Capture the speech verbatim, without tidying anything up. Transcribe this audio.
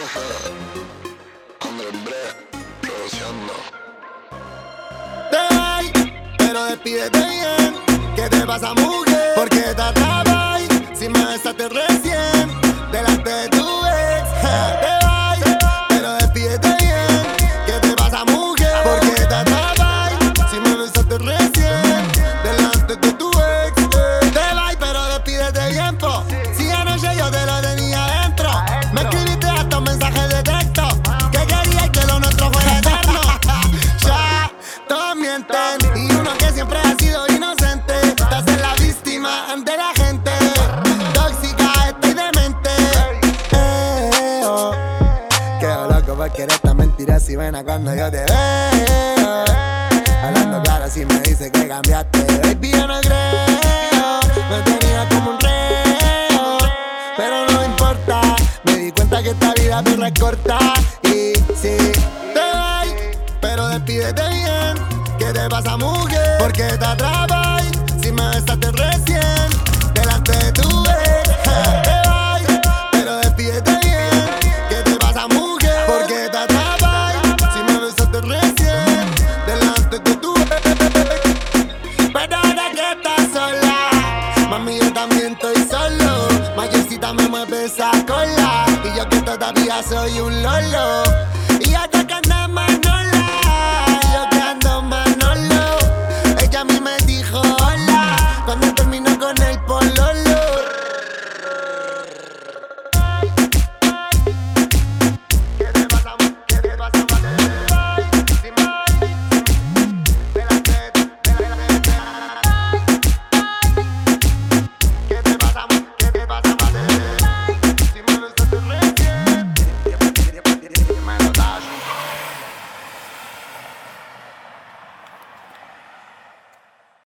Andrés Bre, produciendo. Te vas, pero despídete bien. ¿Qué te pasa, mujer? ¿Por qué te atrapas? Si me besaste recién delante de tu ex. Te vas, pero despídete bien. ¿Qué te pasa, mujer? ¿Por qué te atrapas? Si me besaste recién delante de tu ex. Te vas, pero despídete bien, po. Si anoche yo te lo tenía adentro. Me escribiste hasta un mensaje de texto que querías que lo nuestro fuera eterno. Ya, todos mienten. Y uno que siempre ha sido inocente te hace la víctima ante la gente. Tóxica, estoy demente. Eh, oh. Quedo loco porque eres tan mentirosa y buena cuando yo te veo. Hablando claro si me dice que cambiaste, baby, yo no creo. Me tenía como un reo, pero no importa. Me di cuenta que esta vida te recorta. Y sí, te vas, pero despídete bien. ¿Qué te pasa, mujer? ¿Por qué te atrapas? Si me besaste recién delante de tu ex. Te vas, pero despídete bien. ¿Qué te pasa, mujer? ¿Por qué te atrapas? Si me besaste recién delante de tu ex. Pero ahora que estás sola, mami, yo también estoy solo. Mayorcita me mueve esa cola y yo que todavía soy un lolo.